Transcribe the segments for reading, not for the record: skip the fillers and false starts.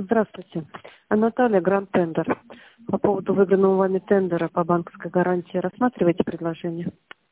Здравствуйте. Наталья, Гранд Тендер. По поводу выигранного вами тендера по банковской гарантии рассматриваете предложение?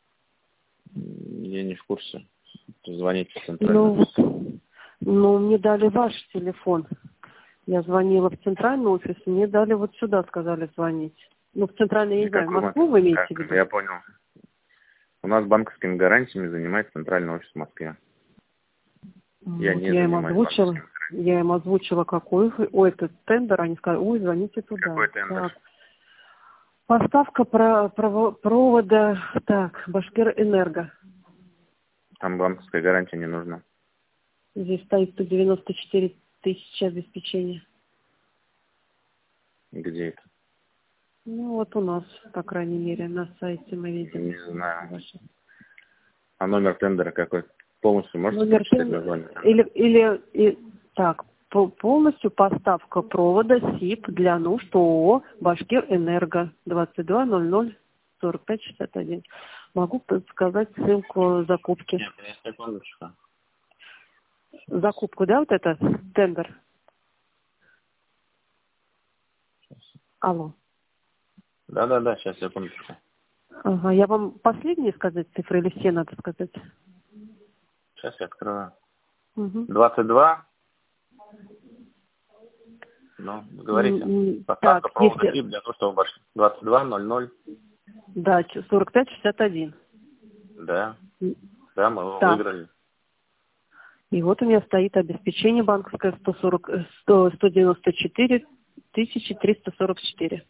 Я не в курсе. Звоните в центральный. Ну, мне дали ваш телефон. Я звонила в центральный офис, мне дали вот сюда, сказали звонить. Ну, в центральный, я не знаю, Москву вы имеете в виду? Я понял. У нас банковскими гарантиями занимается центральный офис в Москве. Я им озвучила, какой этот тендер, они сказали, ой, звоните туда. Какой тендер? Так. Поставка провода, так, Башкирэнерго. Там банковская гарантия не нужна. Здесь стоит 194 тысячи обеспечения. Где это? Ну, вот у нас, по крайней мере, на сайте мы видим. Не знаю. А номер тендера какой? Полностью можете прочитать название? Так, полностью поставка провода СИП для нужд ООО Башкирэнерго 22004561. Могу подсказать ссылку закупки. Нет, секундочку. Закупку, да, вот это тендер? Алло. Да, сейчас, секундочку. Ага, я вам последние сказать цифры или все надо сказать? Сейчас я открою. Угу. 22. Ну, говорите. Поставка провода СИП для нужд ООО 2200. Да, 4561. Да, мы его выиграли. И вот у меня стоит обеспечение банковское 194 344.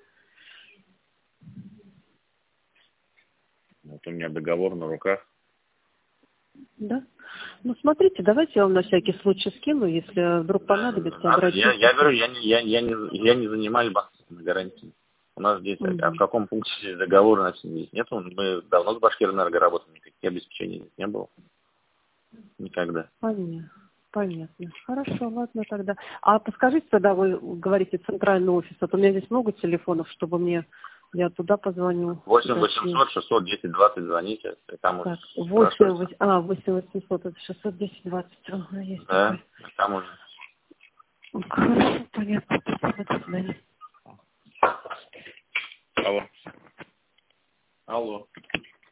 Вот у меня договор на руках. Да? Ну, смотрите, давайте я вам на всякий случай скину, если вдруг понадобится, обратиться. Я говорю, я не занимаюсь банковскими гарантиями. У нас здесь, а в каком пункте здесь договор, значит, здесь нет. Мы давно с Башкирэнерго работаем, никаких обеспечений здесь не было. Никогда. Понятно. Хорошо, ладно тогда. А подскажите тогда, вы говорите, центральный офис, а то у меня здесь много телефонов, чтобы я туда позвоню. 8 800 610 20 звоните. Там так, уже 8 800, это 610 20. Ага, есть да, такой. там уже. Хорошо, понятно. Спасибо, до свидания. Алло.